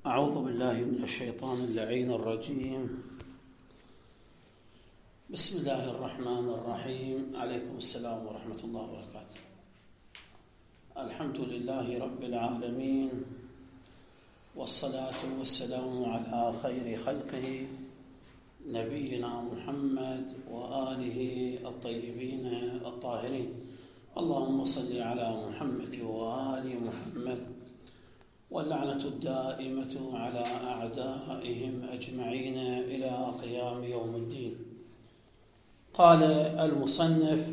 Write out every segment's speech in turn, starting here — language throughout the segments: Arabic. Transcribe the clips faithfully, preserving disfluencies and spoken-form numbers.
أعوذ بالله من الشيطان اللعين الرجيم. بسم الله الرحمن الرحيم. عليكم السلام ورحمة الله وبركاته. الحمد لله رب العالمين، والصلاة والسلام على خير خلقه نبينا محمد وآله الطيبين الطاهرين. اللهم صل على محمد وآل محمد، واللعنة الدائمة على أعدائهم أجمعين إلى قيام يوم الدين. قال المصنف: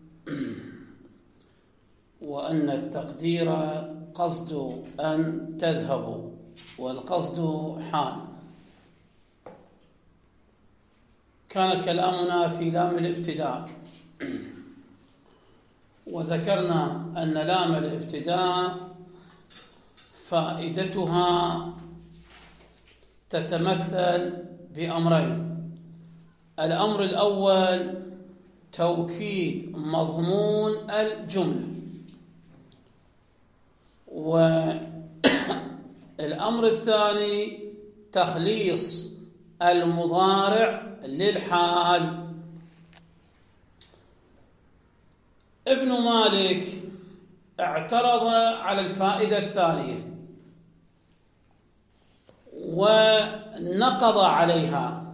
وأن التقدير قصد أن تذهبوا، والقصد حال. كان كلامنا في لام الابتداء، وذكرنا أن لام الابتداء فائدتها تتمثل بأمرين. الأمر الأول توكيد مضمون الجملة، والأمر الثاني تخليص المضارع للحال. ابن مالك اعترض على الفائدة الثانية ونقض عليها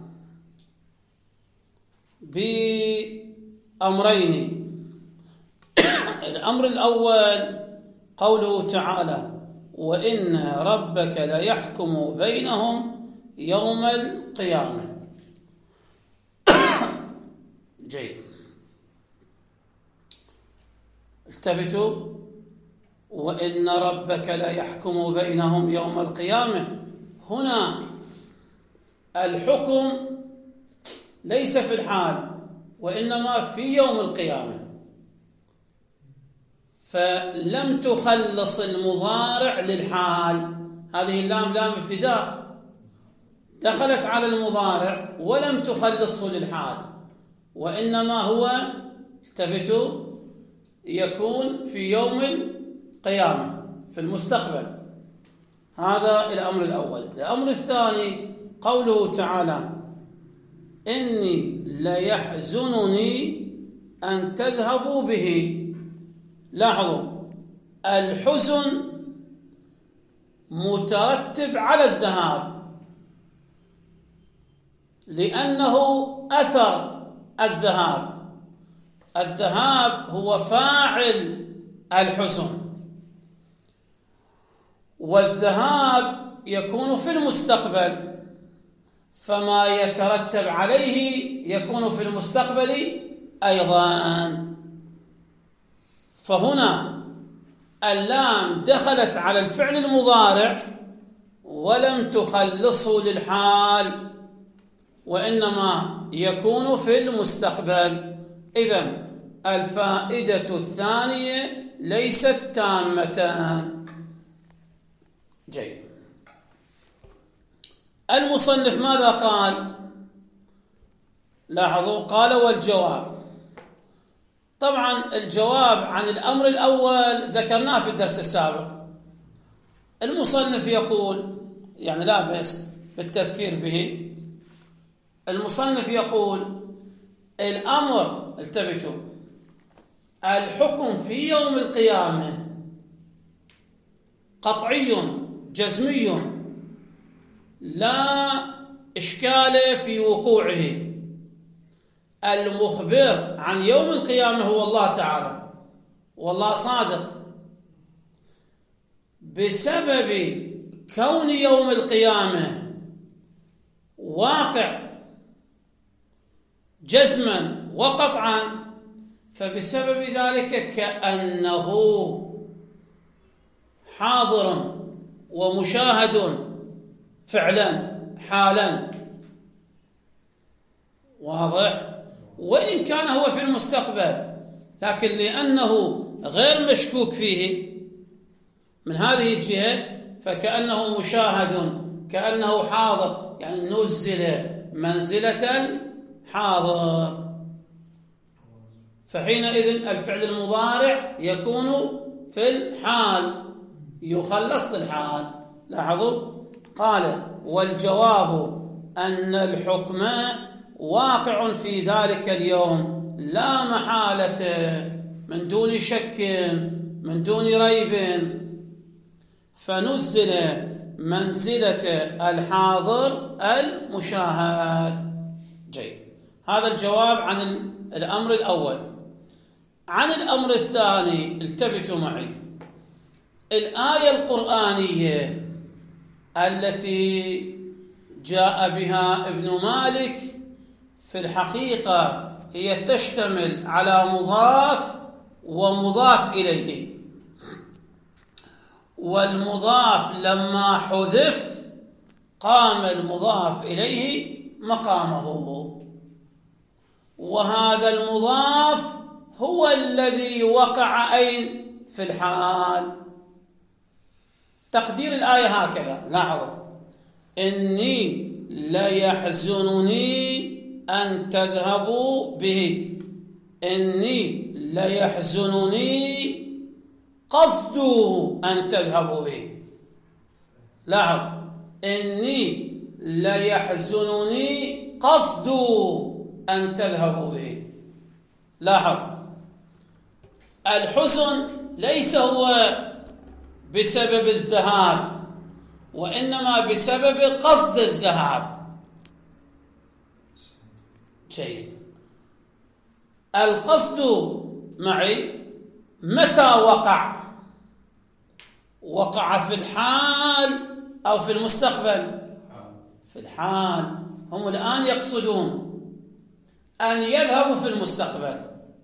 بأمرين. الأمر الأول قوله تعالى: وإن ربك ليحكم بينهم يوم القيامة. جيد، التفتوا: وإن ربك ليحكم بينهم يوم القيامة. هنا الحكم ليس في الحال، وإنما في يوم القيامة، فلم تخلص المضارع للحال. هذه اللام لام ابتداء دخلت على المضارع ولم تخلصه للحال، وإنما هو التفتوا يكون في يوم القيامة في المستقبل. هذا الأمر الأول. الأمر الثاني قوله تعالى: إني ليحزنني أن تذهبوا به. لاحظوا، الحزن مترتب على الذهاب، لأنه أثر الذهاب. الذهاب هو فاعل الحزن، والذهاب يكون في المستقبل، فما يترتب عليه يكون في المستقبل أيضا. فهنا اللام دخلت على الفعل المضارع ولم تخلصه للحال، وإنما يكون في المستقبل. إذن الفائدة الثانية ليست تامتان. جيد. المصنف ماذا قال؟ لاحظوا، قال: والجواب. طبعا الجواب عن الأمر الأول ذكرناه في الدرس السابق. المصنف يقول، يعني لا بأس بالتذكير به، المصنف يقول: الأمر، التفتوا، الحكم في يوم القيامة قطعي جزمي لا إشكال في وقوعه. المخبر عن يوم القيامة هو الله تعالى، والله صادق. بسبب كون يوم القيامة واقع جزما وقطعا، فبسبب ذلك كأنه حاضر ومشاهد فعلا حالا. واضح؟ وإن كان هو في المستقبل، لكن لأنه غير مشكوك فيه من هذه الجهة فكأنه مشاهد، كأنه حاضر، يعني نزل منزلة الحاضر. فحينئذ الفعل المضارع يكون في الحال، يخلص الحال. لاحظوا، قال والجواب أن الحكم واقع في ذلك اليوم لا محالة من دون شك من دون ريب، فنزل منزلة الحاضر المشاهد. جيد، هذا الجواب عن الأمر الأول. عن الأمر الثاني التفتوا معي، الآية القرآنية التي جاء بها ابن مالك في الحقيقة هي تشتمل على مضاف ومضاف إليه، والمضاف لما حذف قام المضاف إليه مقامه، وهذا المضاف هو الذي وقع أين؟ في الحال. تقدير الآية هكذا، لاحظوا: إني ليحزنني أن تذهبوا به، إني ليحزنني قصد أن تذهبوا به. لاحظ: إني ليحزنني قصد أن تذهبوا به. لاحظ: الحزن ليس هو بسبب الذهاب، وإنما بسبب قصد الذهاب. جيد. القصد معي متى وقع؟ وقع في الحال أو في المستقبل؟ في الحال. هم الآن يقصدون أن يذهبوا في المستقبل،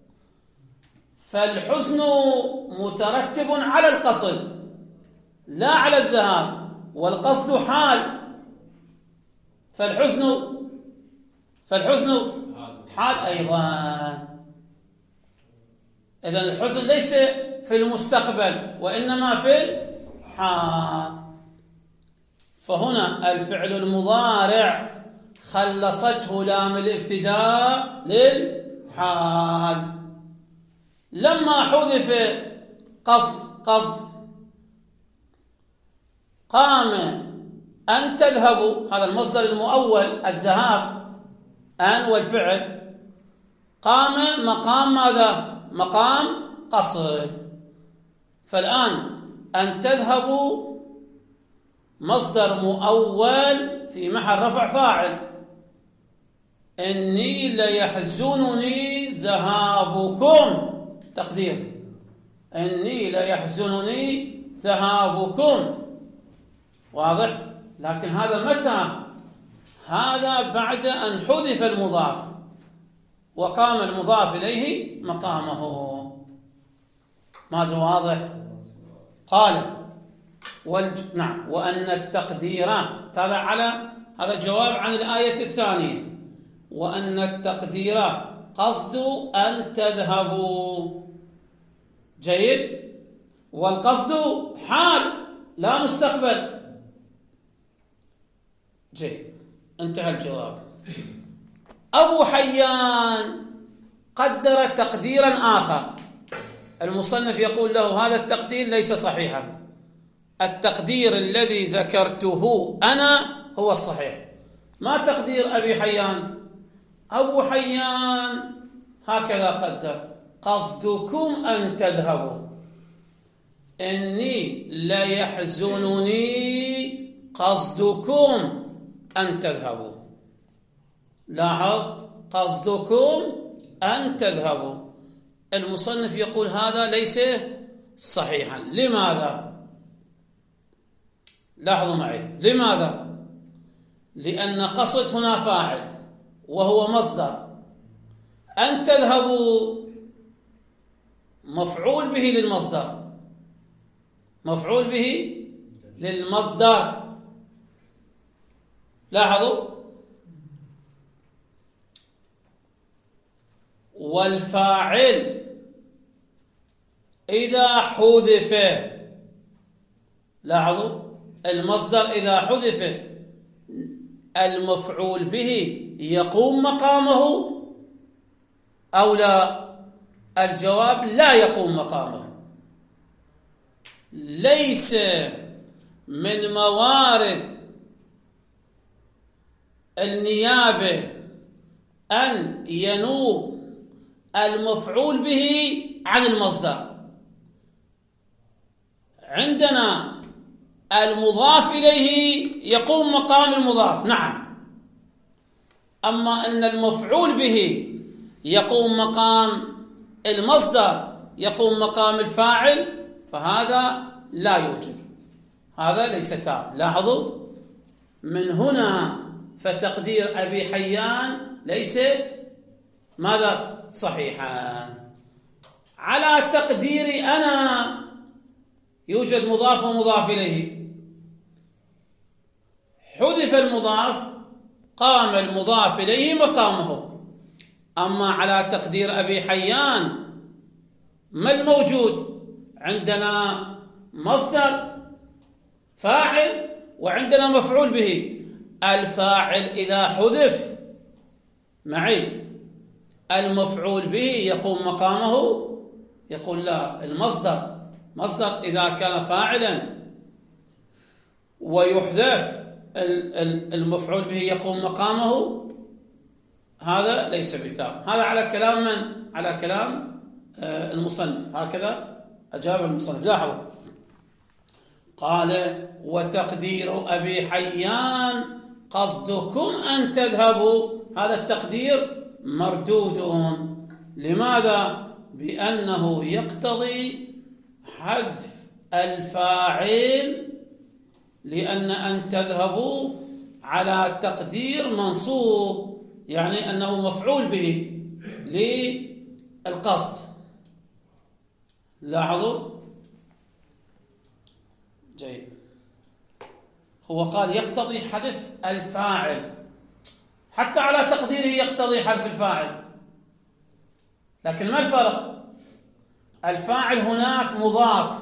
فالحزن مترتب على القصد لا على الذهاب، والقصد حال، فالحزن فالحزن حال أيضا. إذن الحزن ليس في المستقبل وإنما في الحال. فهنا الفعل المضارع خلصته لام الابتداء للحال. لما حذف قصد قصد قام أن تذهبوا، هذا المصدر المؤول الذهاب أن والفعل، قام مقام ماذا؟ مقام قصد. فالآن أن تذهبوا مصدر مؤول في محل رفع فاعل، إني ليحزنني ذهابكم، تقدير إني ليحزنني ذهابكم. واضح؟ لكن هذا متى؟ هذا بعد أن حذف المضاف وقام المضاف إليه مقامه. ماذا واضح؟ قال والج... نعم وأن التقدير، هذا على هذا جواب عن الآية الثانية، وأن التقدير قصد أن تذهبوا. جيد. والقصد حال لا مستقبل. جيد، انتهى الجواب. أبو حيان قدر تقديرا آخر، المصنف يقول له هذا التقدير ليس صحيحا، التقدير الذي ذكرته أنا هو الصحيح. ما تقدير أبي حيان؟ أبو حيان هكذا قدر: قصدكم أن تذهبوا، إني ليحزنني قصدكم أن تذهبوا. لاحظ: قصدكم أن تذهبوا. المصنف يقول هذا ليس صحيحا. لماذا؟ لاحظوا معي، لماذا؟ لأن قصد هنا فاعل وهو مصدر، أن تذهبوا مفعول به للمصدر، مفعول به للمصدر. لاحظوا: والفاعل إذا حذف، لاحظوا المصدر إذا حذف المفعول به يقوم مقامه أو لا؟ الجواب لا يقوم مقامه. ليس من موارد النيابة أن ينوب المفعول به عن المصدر. عندنا المضاف إليه يقوم مقام المضاف، نعم، أما أن المفعول به يقوم مقام المصدر، يقوم مقام الفاعل، فهذا لا يوجد، هذا ليس تام. لاحظوا من هنا فتقدير أبي حيان ليس ماذا صحيحا. على تقديري أنا يوجد مضاف ومضاف إليه، حذف المضاف قام المضاف إليه مقامه. أما على تقدير أبي حيان ما الموجود؟ عندنا مصدر فاعل وعندنا مفعول به. الفاعل إذا حذف معي المفعول به يقوم مقامه، يقول لا، المصدر مصدر إذا كان فاعلا ويحذف المفعول به يقوم مقامه، هذا ليس بتام. هذا على كلام من؟ على كلام المصنف، هكذا أجاب المصنف. لاحظوا قال وتقدير أبي حيان قصدكم أن تذهبوا، هذا التقدير مردود. لماذا؟ بأنه يقتضي حذف الفاعل، لأن أن تذهبوا على تقدير منصوب، يعني أنه مفعول به للقصد. لاحظوا جيد، هو قال يقتضي حذف الفاعل، حتى على تقديره يقتضي حذف الفاعل، لكن ما الفرق؟ الفاعل هناك مضاف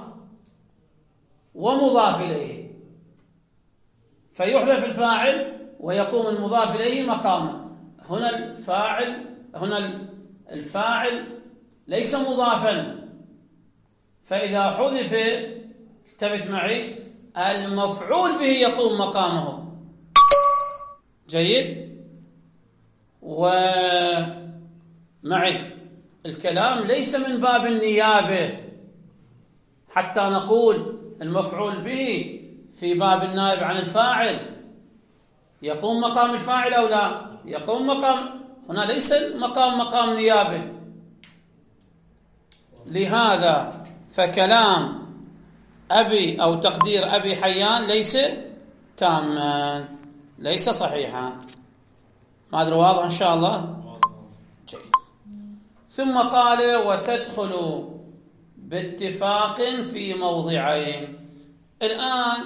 ومضاف إليه، فيحذف الفاعل ويقوم المضاف إليه مقامه. هنا الفاعل هنا الفاعل ليس مضافا، فإذا حذف انتبه معي المفعول به يقوم مقامه. جيد، ومعي الكلام ليس من باب النيابة حتى نقول المفعول به في باب النائب عن الفاعل يقوم مقام الفاعل أو لا يقوم مقام، هنا ليس مقام مقام نيابة. لهذا فكلام أبي أو تقدير أبي حيان ليس تاما، ليس صحيحا. ما أدري واضح إن شاء الله؟ جيد. ثم قال وتدخل باتفاق في موضعين. الآن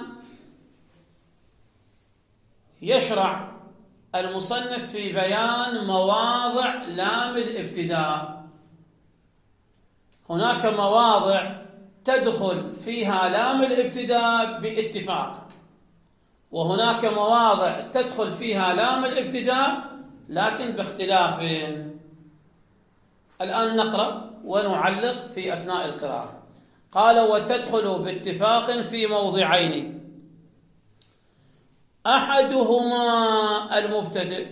يشرع المصنف في بيان مواضع لام الابتداء. هناك مواضع تدخل فيها لام الابتداء باتفاق، وهناك مواضع تدخل فيها لام الابتداء لكن باختلاف. الآن نقرأ ونعلق في أثناء القراءة. قال وتدخل باتفاق في موضعين، أحدهما المبتدئ،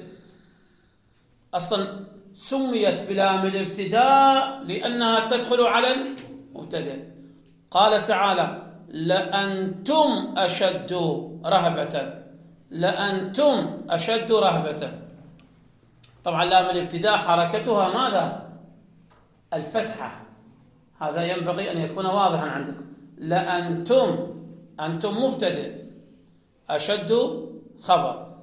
أصلا سميت بلام الابتداء لأنها تدخل على المبتدئ. قال تعالى لأنتم أشد رهبة، لأنتم أشد رهبة. طبعا لام الابتداء حركتها ماذا؟ الفتحة، هذا ينبغي أن يكون واضحا عندكم. لأنتم، أنتم مبتدئ، أشد خبر.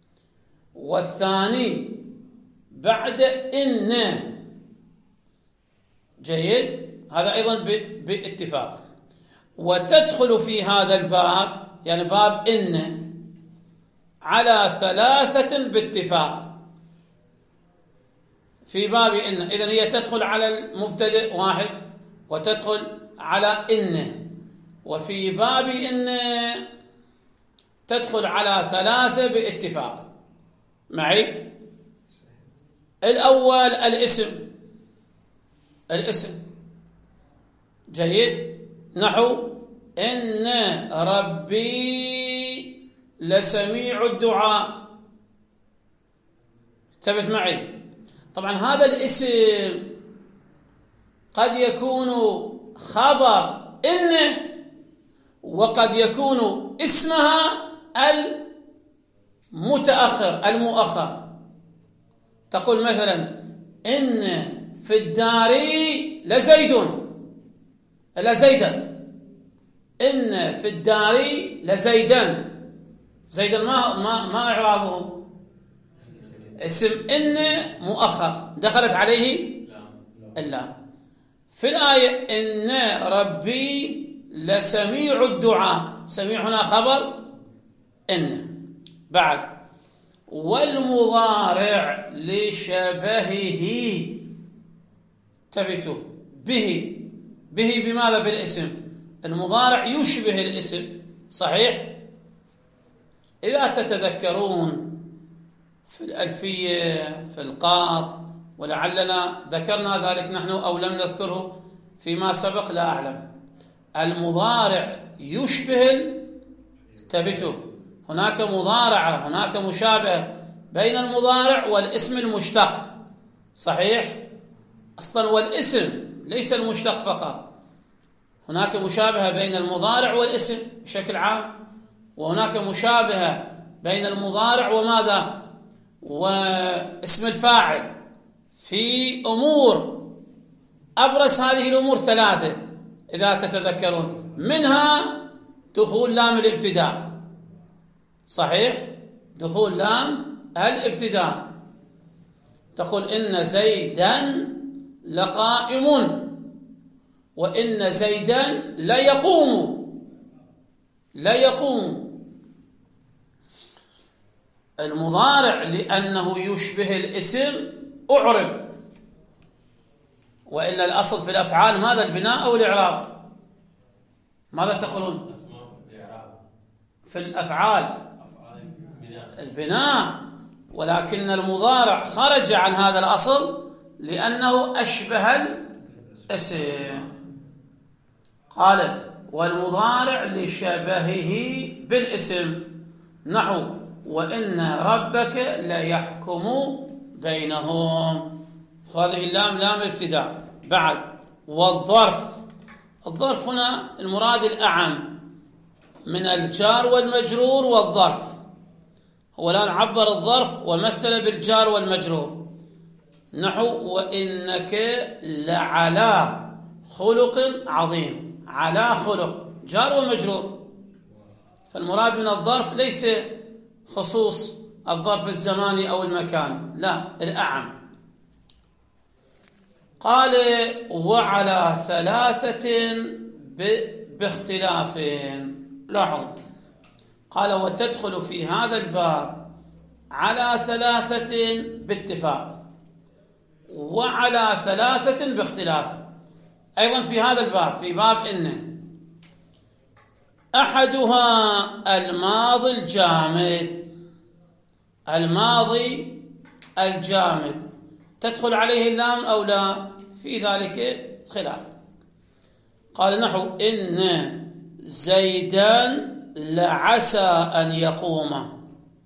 والثاني بعد إن. جيد، هذا أيضا باتفاق. وتدخل في هذا الباب، يعني باب إن، على ثلاثة باتفاق. في باب إن إذن هي تدخل على المبتدئ واحد، وتدخل على إن. وفي باب إن تدخل على ثلاثة باتفاق. معي؟ الأول الاسم، الاسم. جيد، نحو إن ربي لسميع الدعاء. انتبه معي. طبعا هذا الاسم قد يكون خبر إن، وقد يكون اسمها المتأخر المؤخر. تقول مثلا إن في الدار لزيد، لزيدا، إن في الدار لزيدا. زيدا ما ما ما إعرابه؟ اسم إن مؤخر دخلت عليه اللام. في الآية إن ربي لسميع الدعاء، سميع هنا خبر إن. بعد والمضارع لشبهه، تبتوا به، به بماذا؟ بالاسم. المضارع يشبه الاسم، صحيح؟ إذا تتذكرون في الألفية في القاط، ولعلنا ذكرنا ذلك نحن أو لم نذكره فيما سبق لا أعلم، المضارع يشبه، تبتوا هناك مضارعة، هناك مشابهة بين المضارع والاسم المشتق، صحيح؟ أصلا والاسم ليس المشتق فقط، هناك مشابهة بين المضارع والاسم بشكل عام، وهناك مشابهة بين المضارع وماذا؟ واسم الفاعل في أمور. أبرز هذه الأمور ثلاثة إذا تتذكرون، منها دخول لام الابتداء، صحيح؟ دخول لام الابتداء. تقول إن زيدا لقائم، وإن زيدا لا يقوم، لا يقوم. المضارع لأنه يشبه الاسم أعرب، وإلا الأصل في الأفعال ماذا؟ البناء أو الإعراب؟ ماذا تقولون؟ في الأفعال البناء، ولكن المضارع خرج عن هذا الأصل لأنه أشبه الاسم. قال والمضارع لشبهه بالاسم، نحو وإن ربك ليحكم بينهم. هذه اللام لام ابتداء. بعد والظرف، الظرف هنا المراد الأعم من الجار والمجرور والظرف. هو الآن عبر الظرف ومثل بالجار والمجرور، نحو وإنك لعلى خلق عظيم. على خلق جار ومجرور، فالمراد من الظرف ليس خصوص الظرف الزماني أو المكان، لا، الأعم. قال وعلى ثلاثة باختلاف. لاحظ قال وتدخل في هذا الباب على ثلاثة باتفاق، وعلى ثلاثة باختلاف. أيضا في هذا الباب، في باب إن، أحدها الماضي الجامد، الماضي الجامد تدخل عليه اللام أو لا؟ في ذلك خلاف. قال نحو إن زيدان لعسى أن يقوم،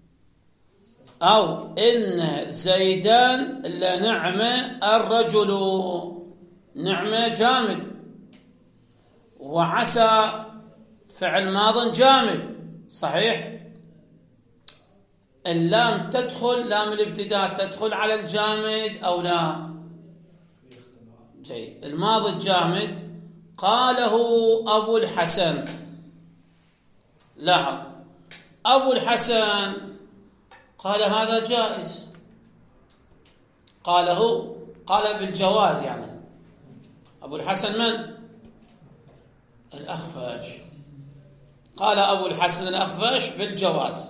أو إن زيدان لنعم الرجل. نعمة جامد، وعسى فعل ماض جامد، صحيح؟ اللام تدخل، لام الابتداء تدخل على الجامد أو لا؟ جيد. الماضي الجامد قاله أبو الحسن. لاحظ أبو الحسن قال هذا جائز، قاله قال بالجواز. يعني أبو الحسن من؟ الأخفش. قال أبو الحسن الأخفش بالجواز.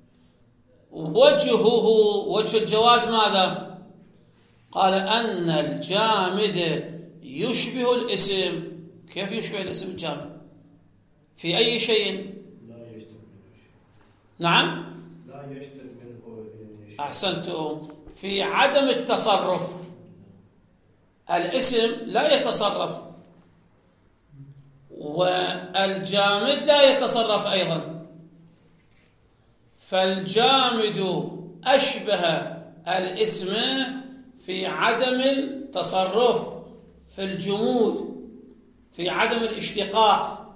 وجهه، وجه الجواز ماذا؟ قال أن الجامد يشبه الاسم. كيف يشبه الاسم الجامد؟ في أي شيء؟ لا يشتبه. نعم؟ لا يشتبه منه. أحسنتم. في عدم التصرف، الاسم لا يتصرف، والجامد لا يتصرف أيضا. فالجامد أشبه الاسم في عدم التصرف، في الجمود، في عدم الاشتقاق.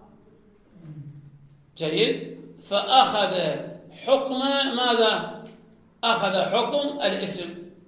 جيد. فأخذ حكم ماذا؟ أخذ حكم الاسم،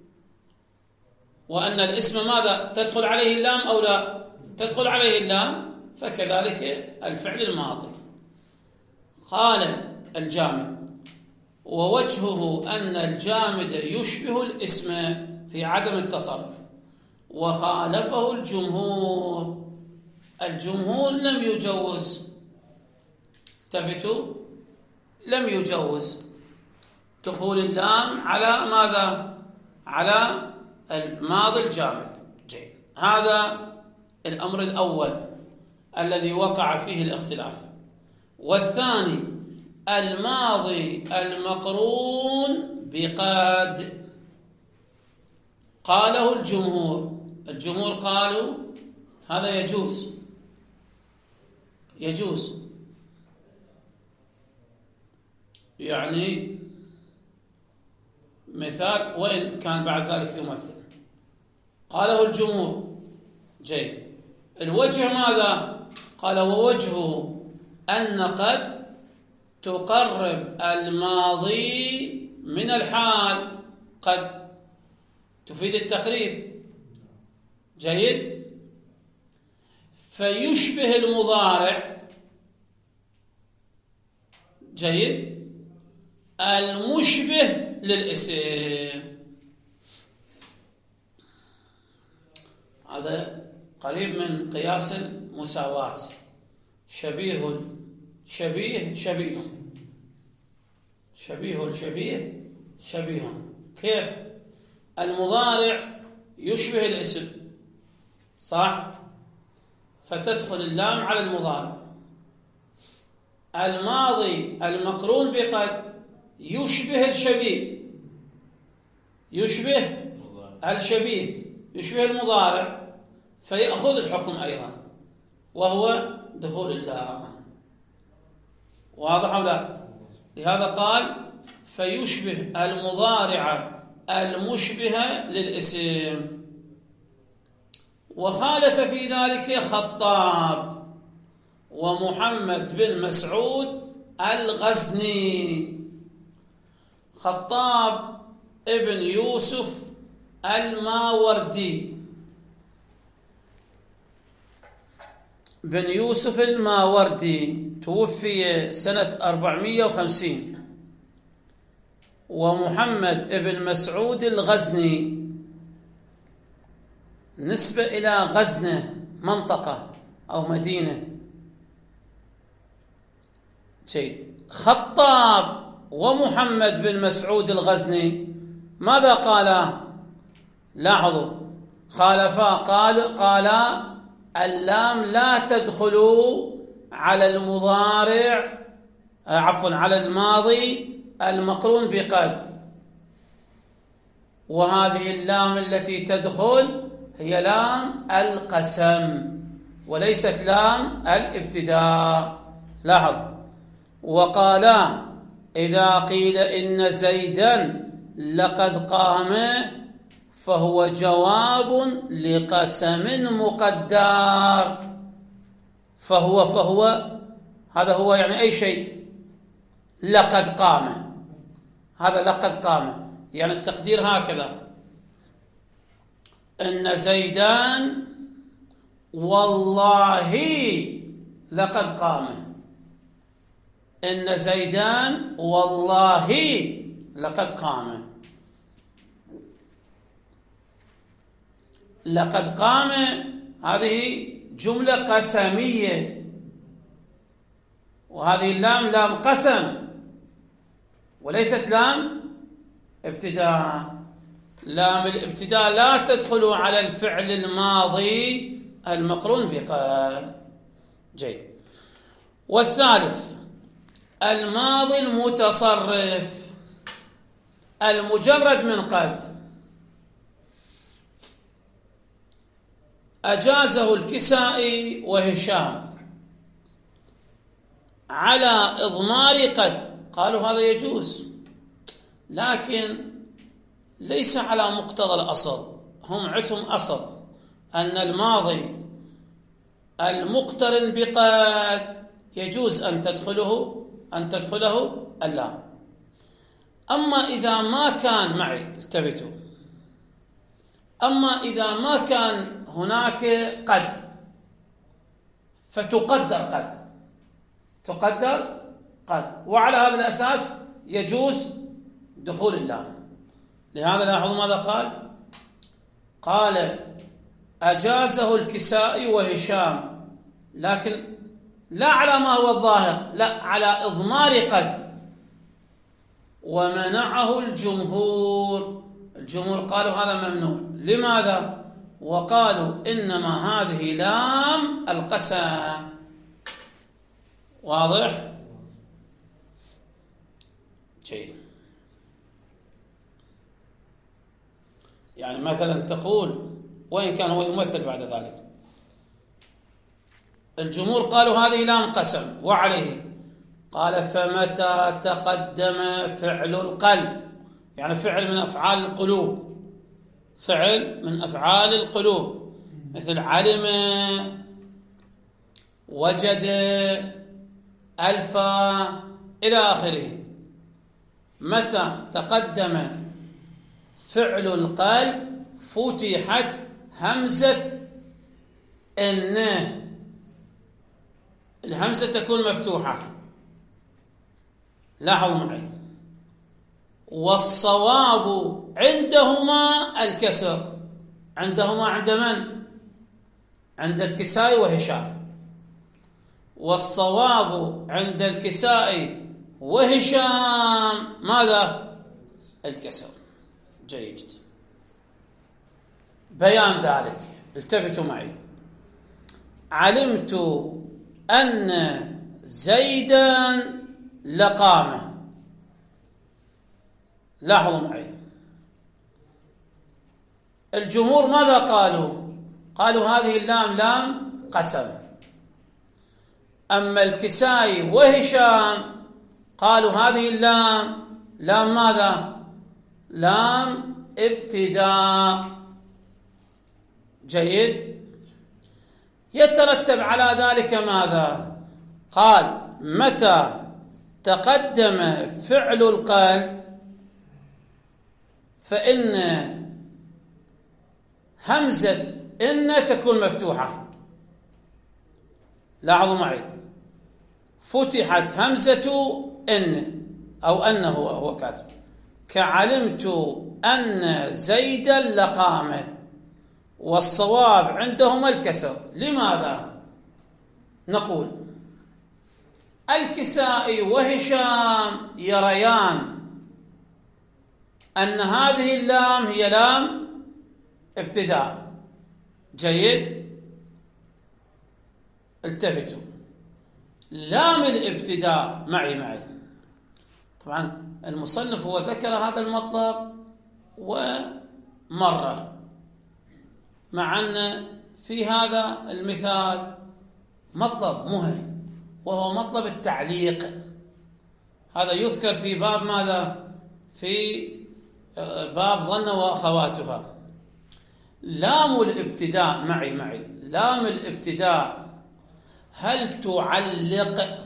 وأن الاسم ماذا؟ تدخل عليه اللام أو لا؟ تدخل عليه اللام. فكذلك الفعل الماضي. قال الجامد: ووجهه أن الجامد يشبه الاسم في عدم التصرف، وخالفه الجمهور. الجمهور لم يجوز، التفتوا، لم يجوز دخول اللام على ماذا؟ على الماضي الجامد. جيد. هذا الأمر الأول الذي وقع فيه الاختلاف. والثاني الماضي المقرون بقد. قاله الجمهور. الجمهور قالوا هذا يجوز، يجوز يعني مثال، وإن كان بعد ذلك يمثل. قاله الجمهور. جيد. الوجه ماذا؟ قال: ووجهه أن قد تقرب الماضي من الحال. قد تفيد التقريب. جيد. فيشبه المضارع. جيد. المشبه للاسم. هذا قريب من قياس المساواة. شبيه شبيه شبيه شبيه شبيه شبيه. كيف؟ المضارع يشبه الاسم، صح؟ فتدخل اللام على المضارع. الماضي المقرون بقد يشبه الشبيه، يشبه الشبيه، يشبه المضارع، فيأخذ الحكم أيضا، وهو دخول اللام. واضح أو لا؟ لهذا قال: فيشبه المضارع المشبه للاسم. وخالف في ذلك خطاب ومحمد بن مسعود الغزني. خطاب ابن يوسف الماوردي، بن يوسف الماوردي، توفي سنة أربعمائة وخمسين. ومحمد بن مسعود الغزني نسبة إلى غزنة، منطقة أو مدينة. شيء. خطاب ومحمد بن مسعود الغزني ماذا قالا؟ لاحظوا، خالفا. قال قالا اللام لا تدخل على المضارع، عفوا على الماضي المقرون بقد. وهذه اللام التي تدخل هي لام القسم وليست لام الابتداء. لاحظ. وقالا إذا قيل إن زيدا لقد قام فهو جواب لقسم مقدر. فهو فهو هذا هو يعني أي شيء. لقد قام، هذا لقد قام يعني التقدير هكذا: إن زيدان والله لقد قام. إن زيدان والله لقد قام. لقد قام هذه جملة قسمية، وهذه اللام لام قسم وليست لام ابتداء. لام الابتداء لا تدخل على الفعل الماضي المقرون بقد. جيد. والثالث الماضي المتصرف المجرد من قد. أجازه الكسائي وهشام على إضمار قد. قالوا هذا يجوز، لكن ليس على مقتضى الأصل. هم عندهم أصل أن الماضي المقترن بقد يجوز أن تدخله أن تدخله اللام. أما إذا ما كان معي التفتوا أما إذا ما كان هناك قد فتقدر قد تقدر قد وعلى هذا الأساس يجوز دخول اللام. لهذا لاحظوا ماذا قال؟ قال أجازه الكسائي وهشام، لكن لا على ما هو الظاهر، لا على إضمار قد، ومنعه الجمهور. الجمهور قالوا هذا ممنوع. لماذا؟ وقالوا إنما هذه لام القسم. واضح؟ جيد. يعني مثلا تقول، وإن كان هو يمثل بعد ذلك، الجمهور قالوا هذه لام قسم وعليه، قال فمتى تقدم فعل القلب، يعني فعل من أفعال القلوب، فعل من أفعال القلوب مثل علم، وجد، ألفا إلى آخره. متى تقدم فعل القلب فتحت همزة إن، الهمزة تكون مفتوحة، لاحظوا معي. والصواب عندهما الكسر. عندهما عند من؟ عند الكسائي وهشام. والصواب عند الكسائي وهشام ماذا؟ الكسر. جيد جدا. بيان ذلك، التفتوا معي. علمت أن زيدا لقامه. لاحظوا معي، الجمهور ماذا قالوا؟ قالوا هذه اللام لام قسم. أما الكسائي وهشام قالوا هذه اللام لام ماذا؟ لام ابتداء. جيد. يترتب على ذلك ماذا؟ قال متى تقدم فعل القلب فإن همزة إن تكون مفتوحة. لاحظوا معي، فتحت همزة إن أو أن، هو هو كاتب كعلمت أن زيدا لقامه. والصواب عندهما الكسر. لماذا؟ نقول الكسائي وهشام يريان أن هذه اللام هي لام ابتداء. جيد. التفتوا، لام الابتداء معي معي طبعا المصنف هو ذكر هذا المطلب ومرة، مع أن في هذا المثال مطلب مهم وهو مطلب التعليق. هذا يذكر في باب ماذا؟ في باب ظن وأخواتها. لام الابتداء معي معي لام الابتداء هل تعلق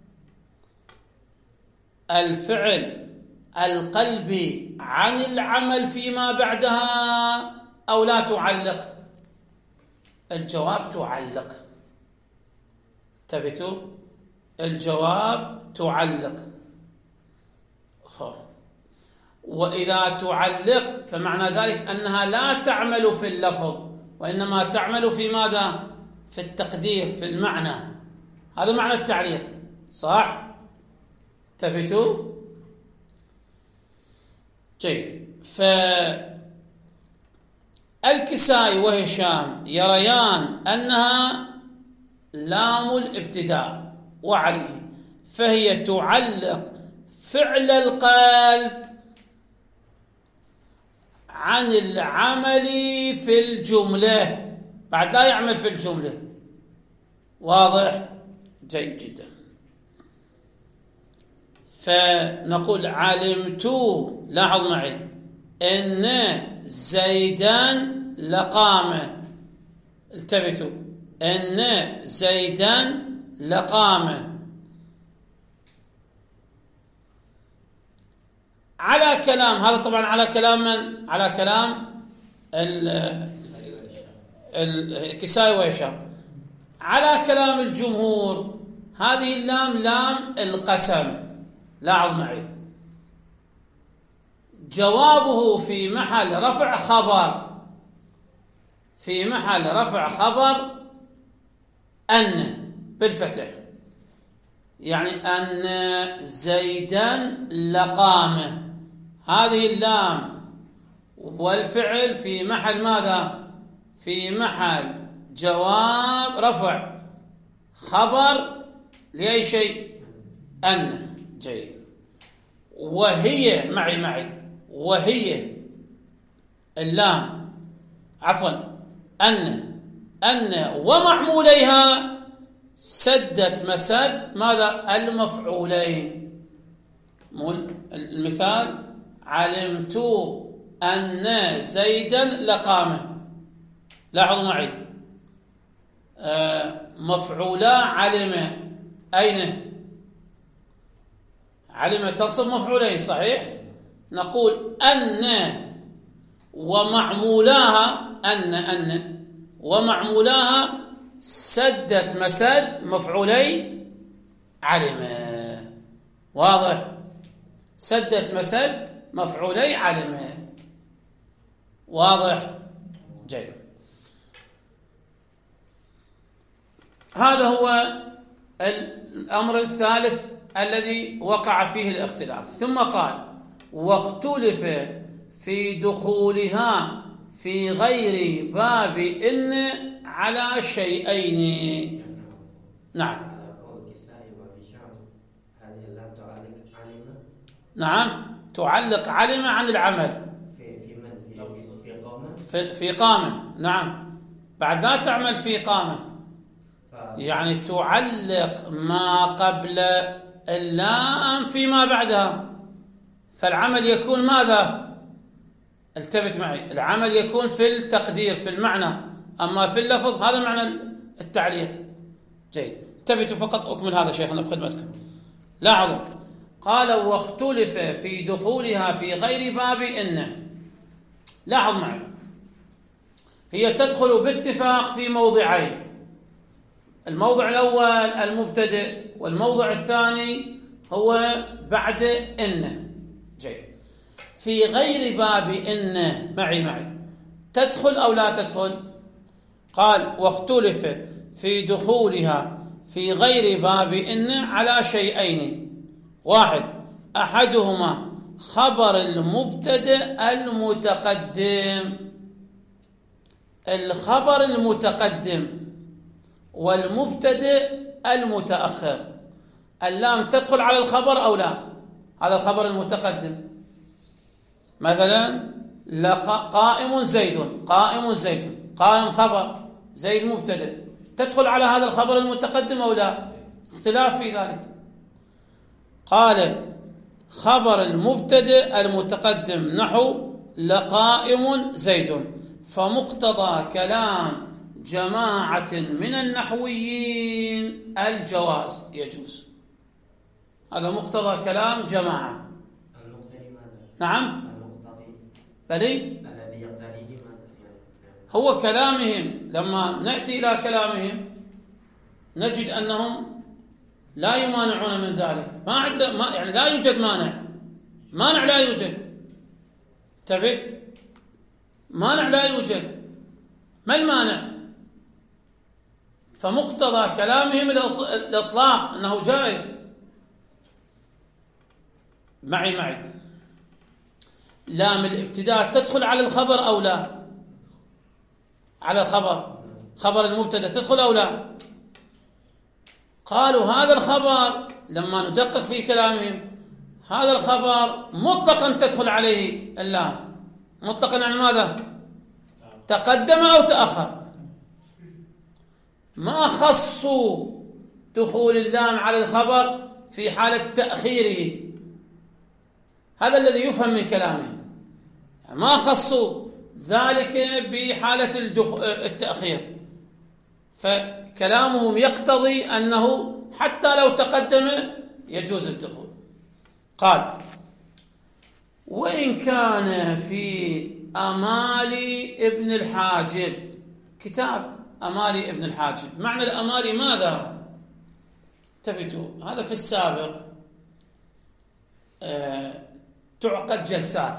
الفعل القلبي عن العمل فيما بعدها أو لا تعلق؟ الجواب تعلق. التفتوا، الجواب تعلق. وإذا تعلق فمعنى ذلك أنها لا تعمل في اللفظ وإنما تعمل في ماذا؟ في التقدير، في المعنى. هذا معنى التعليق، صح؟ التفتوا. جيد. فالكسائي وهشام يريان أنها لام الابتداء وعليه، فهي تعلق فعل القلب عن العمل في الجملة، بعد لا يعمل في الجملة. واضح؟ جيد جدا. فنقول علمت، لاحظ معي، إن زيدا لقام. التفتوا، إن زيدا لقام. على كلام، هذا طبعا على كلام من؟ على كلام الكسائي وهشام. على كلام الجمهور هذه اللام لام القسم. لاحظ معي، جوابه في محل رفع خبر، في محل رفع خبر أن بالفتح، يعني أن زيدا لقام. هذه اللام والفعل في محل ماذا؟ في محل جواب رفع خبر لأي شيء؟ أن. جيد. وهي معي معي وهي اللام عفوا أن أن ومعموليها سدت مسد ماذا؟ المفعولين. المثال: علمت أن زيدا لقام. لاحظوا معي، مفعولا علم، أين؟ علم تصب مفعولين، صحيح؟ نقول أن ومعمولاها أن أن ومعمولاها سدت مسد مفعولي علم. واضح؟ سدت مسد مفعولي علم. واضح؟ جيد. هذا هو الأمر الثالث الذي وقع فيه الاختلاف. ثم قال: واختلف في دخولها في غير باب إن على شيئين. نعم. نعم، تعلق علم عن العمل في من في قامة في, في قامة. نعم، بعد لا تعمل في قامة، يعني تعلق ما قبل اللام فيما بعدها، فالعمل يكون ماذا؟ التفت معي، العمل يكون في التقدير في المعنى، أما في اللفظ هذا معنى التعليق. جيد، التفتوا فقط أكمل هذا شيخنا بخدمتكم. لاحظوا، قال: واختلف في دخولها في غير باب إن. لاحظ معي، هي تدخل باتفاق في موضعين: الموضع الأول المبتدئ، والموضع الثاني هو بعد إن. جيد. في غير باب إن معي معي تدخل أو لا تدخل؟ قال: واختلف في دخولها في غير باب إن على شيئين: واحد، أحدهما خبر المبتدئ المتقدم. الخبر المتقدم والمبتدئ المتأخر، اللام تدخل على الخبر أو لا؟ هذا الخبر المتقدم، مثلا: قائم زيد، قائم زيد، قائم خبر، زيد مبتدئ، تدخل على هذا الخبر المتقدم أو لا؟ اختلاف في ذلك. قال: خبر المبتدئ المتقدم نحو لقائم زيد، فمقتضى كلام جماعة من النحويين الجواز، يجوز. هذا مقتضى كلام جماعة. المقتضي ماذا؟ نعم، المقتضي بلي الذي يقتضيه ماذا؟ هو كلامهم. لما نأتي إلى كلامهم نجد أنهم لا يمانعون من ذلك، ما عنده ما يعني لا يوجد مانع، مانع لا يوجد. انتبه، مانع لا يوجد. ما المانع؟ فمقتضى كلامهم الإطلاق أنه جائز. معي معي لام الابتداء تدخل على الخبر أو لا؟ على الخبر، خبر المبتدأ تدخل أو لا؟ قالوا هذا الخبر لما ندقق في كلامهم، هذا الخبر مطلقا تدخل عليه اللام. مطلقا عن ماذا؟ تقدم أو تأخر، ما خصوا دخول اللام على الخبر في حالة تأخيره. هذا الذي يفهم من كلامهم، ما خصوا ذلك بحالة التأخير، فكلامهم يقتضي أنه حتى لو تقدم يجوز الدخول. قال: وإن كان في أمالي ابن الحاجب، كتاب أمالي ابن الحاجب. معنى الأمالي ماذا؟ التفتوا، هذا في السابق أه تعقد جلسات،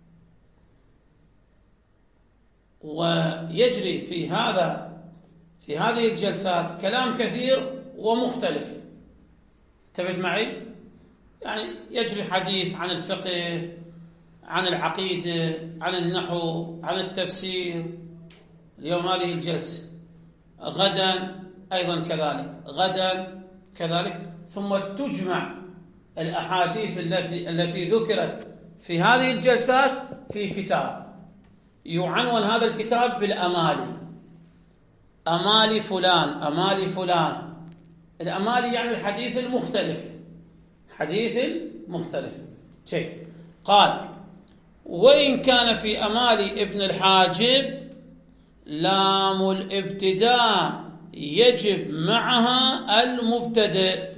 ويجري في هذا في هذه الجلسات كلام كثير ومختلف. انتبهت معي؟ يعني يجري حديث عن الفقه، عن العقيدة، عن النحو، عن التفسير. اليوم هذه الجلسة، غدا أيضا كذلك، غدا كذلك، ثم تجمع الأحاديث التي التي ذكرت في هذه الجلسات في كتاب يعنون هذا الكتاب بالأمالي. أمالي فلان، أمالي فلان. الأمالي يعني الحديث المختلف، حديث مختلف. شيء. قال: وإن كان في أمالي ابن الحاجب لام الابتداء يجب معها المبتدئ،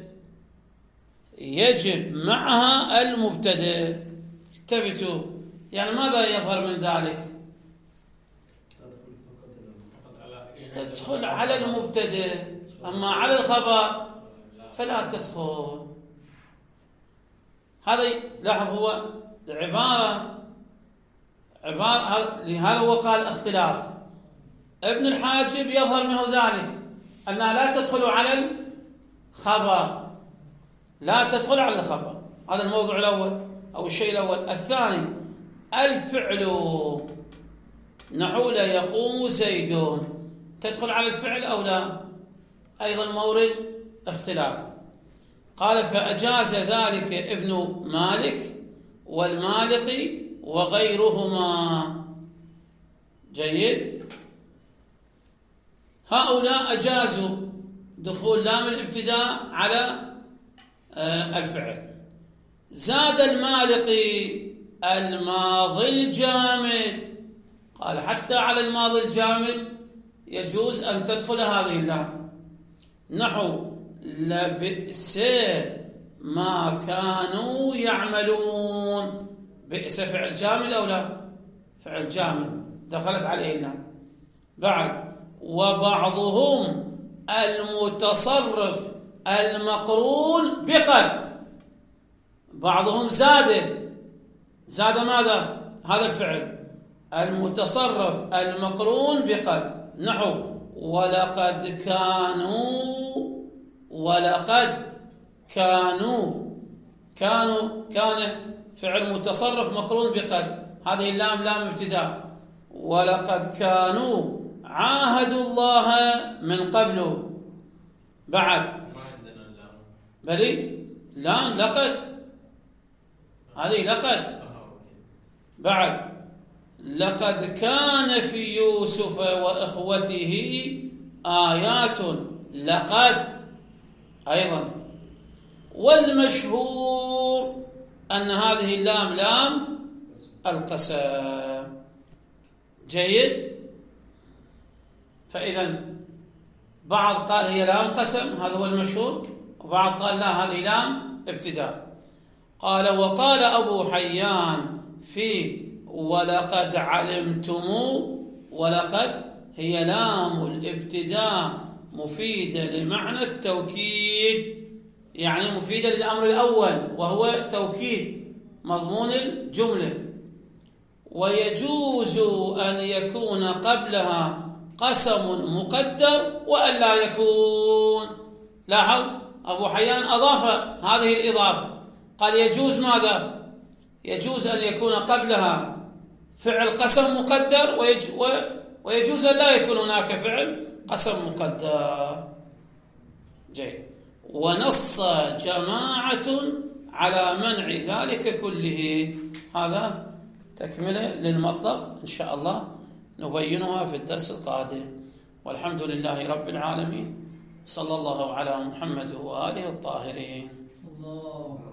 يجب معها المبتدئ. التفتوا، يعني ماذا يظهر من ذلك؟ تدخل على المبتدئ، أما على الخبر فلا تدخل. هذا لاحظ، هو العبارة عبارة لهذا هو قال اختلاف. ابن الحاجب يظهر منه ذلك أنها لا تدخل على الخبر، لا تدخل على الخبر. هذا الموضوع الأول أو الشيء الأول. الثاني: الفعل نحو لا يقوم زيد، تدخل على الفعل أو لا؟ أيضا مورد اختلاف. قال: فأجاز ذلك ابن مالك والمالقي وغيرهما. جيد. هؤلاء أجازوا دخول لام الابتداء على الفعل. زاد المالقي الماضي الجامد، قال حتى على الماضي الجامد يجوز أن تدخل هذه اللام، نحو لبئس ما كانوا يعملون. بئس فعل جامد أو لا؟ فعل جامد، دخلت عليه اللام. بعد: وبعضهم المتصرف المقرون بقد. بعضهم زاد زاد ماذا؟ هذا الفعل المتصرف المقرون بقد، نحو ولقد كانوا، ولقد كانوا. كانوا كان فعل متصرف مقرون بقد، هذه اللام لام ابتداء. ولقد كانوا عاهدوا الله من قبل. بعد: ما عندنا اللام. بلي لام لقد، هذه لقد. بعد: لقد كان في يوسف وإخوته آيات، لقد أيضا. والمشهور أن هذه اللام لام القسم. جيد. فإذا بعض قال هي لام قسم، هذا هو المشهور، وبعض قال لا، هذه لام ابتداء. قال: وقال أبو حيان في ولقد علمتم، ولقد هي لام الابتداء مفيدة لمعنى التوكيد، يعني مفيدة للأمر الأول وهو توكيد مضمون الجملة. ويجوز أن يكون قبلها قسم مقدر وأن لا يكون. لاحظ أبو حيان أضاف هذه الإضافة، قال يجوز ماذا؟ يجوز أن يكون قبلها فعل قسم مقدر، ويجوز أن لا يكون هناك فعل قسم مقدر. جيد. ونص جماعة على منع ذلك كله. هذا تكملة للمطلب إن شاء الله نبينها في الدرس القادم. والحمد لله رب العالمين، صلى الله على محمد وآله الطاهرين. الله